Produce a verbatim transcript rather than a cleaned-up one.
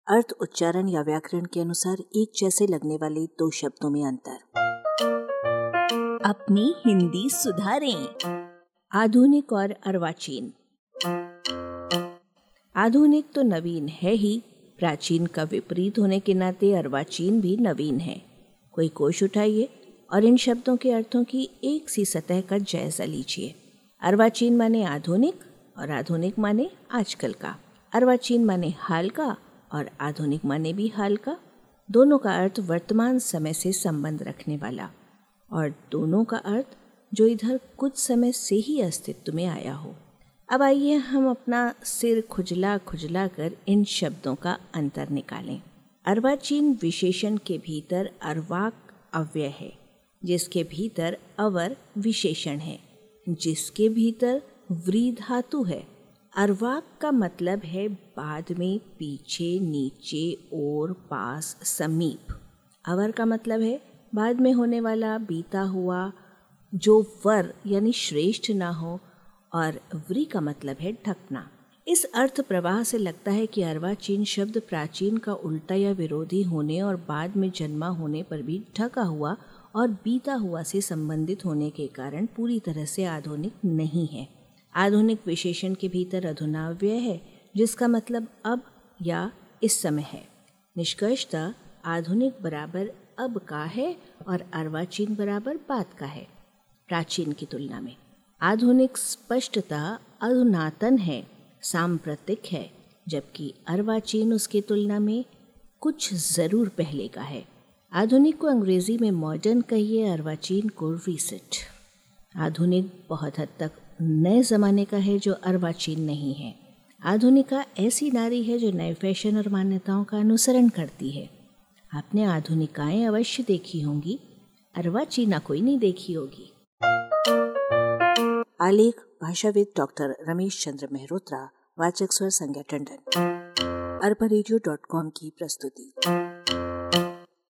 अर्थ, उच्चारण या व्याकरण के अनुसार एक जैसे लगने वाले दो शब्दों में अंतर। अपनी हिंदी सुधारें। आधुनिक और अर्वाचीन। आधुनिक तो नवीन है ही, प्राचीन का विपरीत होने के नाते अर्वाचीन भी नवीन है। कोई कोश उठाइए और इन शब्दों के अर्थों की एक सी सतह का जायजा लीजिए। अर्वाचीन माने आधुनिक और आधुनिक माने आजकल का। अर्वाचीन माने हाल का और आधुनिक माने भी हाल का। दोनों का अर्थ वर्तमान समय से संबंध रखने वाला, और दोनों का अर्थ जो इधर कुछ समय से ही अस्तित्व में आया हो। अब आइए हम अपना सिर खुजला खुजला कर इन शब्दों का अंतर निकालें। अर्वाचीन विशेषण के भीतर अर्वाक अव्यय है, जिसके भीतर अवर विशेषण है, जिसके भीतर व्री धातु है। अर्वाक का मतलब है बाद में, पीछे, नीचे, ओर, पास, समीप। अवर का मतलब है बाद में होने वाला, बीता हुआ, जो वर यानी श्रेष्ठ ना हो। और व्री का मतलब है ढकना। इस अर्थ प्रवाह से लगता है कि अर्वाचीन शब्द प्राचीन का उल्टा या विरोधी होने और बाद में जन्मा होने पर भी ढका हुआ और बीता हुआ से संबंधित होने के कारण पूरी तरह से आधुनिक नहीं है। आधुनिक विशेषण के भीतर अधुनाव्यय है, जिसका मतलब अब या इस समय है। निष्कर्षतः आधुनिक बराबर अब का है और अर्वाचीन बराबर बात का है। प्राचीन की तुलना में आधुनिक स्पष्टतः अधुनातन है, सांप्रतिक है, जबकि अर्वाचीन उसकी तुलना में कुछ ज़रूर पहले का है। आधुनिक को अंग्रेज़ी में मॉडर्न कहिए, अर्वाचीन को रीसेंट। आधुनिक बहुत हद तक नए ज़माने का है, जो अर्वाचीन नहीं है। आधुनिका ऐसी नारी है जो नए फैशन और मान्यताओं का अनुसरण करती है। आपने आधुनिकाएं अवश्य देखी होंगी, अर्वाचीना कोई नहीं देखी होगी। आलेख भाषाविद डॉक्टर रमेश चंद्र मेहरोत्रा, वाचक स्वर संज्ञा टंडन, अरबा रेडियो डॉट कॉम की प्रस्तुति।